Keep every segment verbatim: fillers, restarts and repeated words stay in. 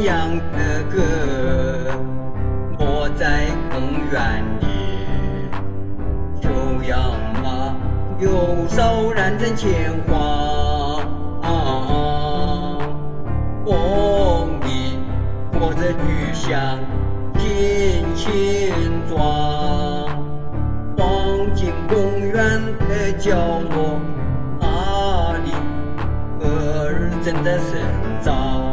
样的歌，我在公园里，秋阳马柳梢染成鲜花，风里裹着菊香轻轻撞，晃进公园的角落，那里荷儿正在生长。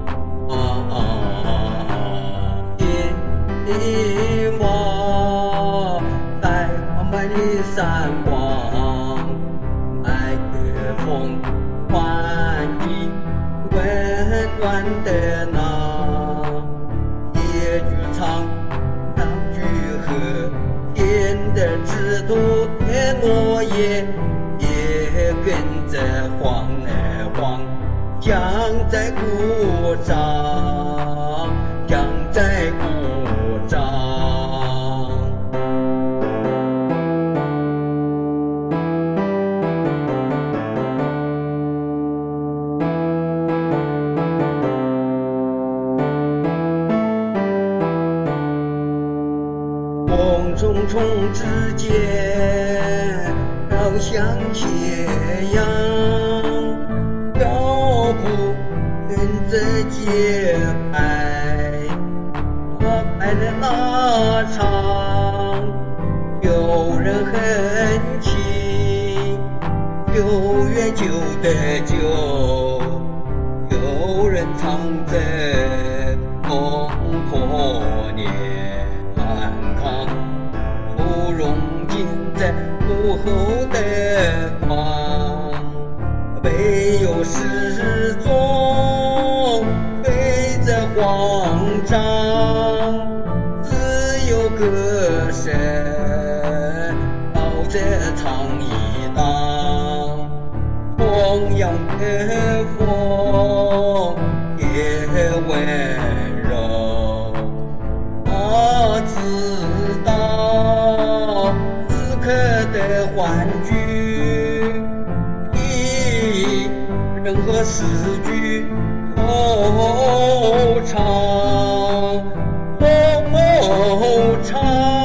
一花在黄白的闪光，麦克风换你温暖的那野剧场，两句和甜的枝头的落叶也跟着晃啊晃，像在鼓掌，像在鼓掌。风匆匆之间，好像斜阳，脚步跟着节拍，我拍的那场，有人哼起，九月九的九，有人唱着风破年。不融进在幕后的光，没有失踪，随着慌张，只有歌声绕着唱一荡，同样的风也温柔，他知道此刻的欢聚比任何诗句惆怅惆怅。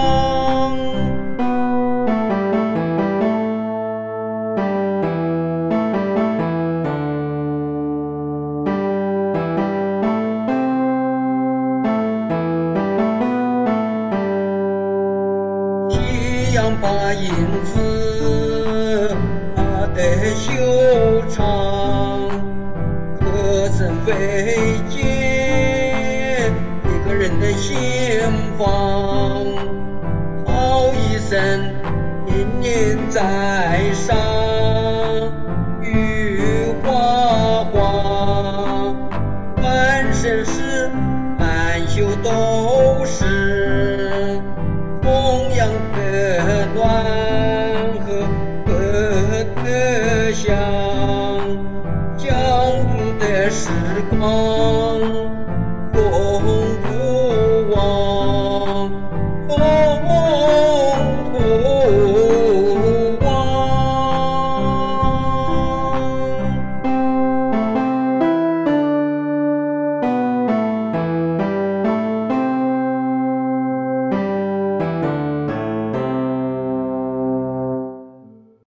夕阳把影子它的修长，歌声飞进一个人的心房，好一声年年在上，雨哗哗，满身是满袖冬。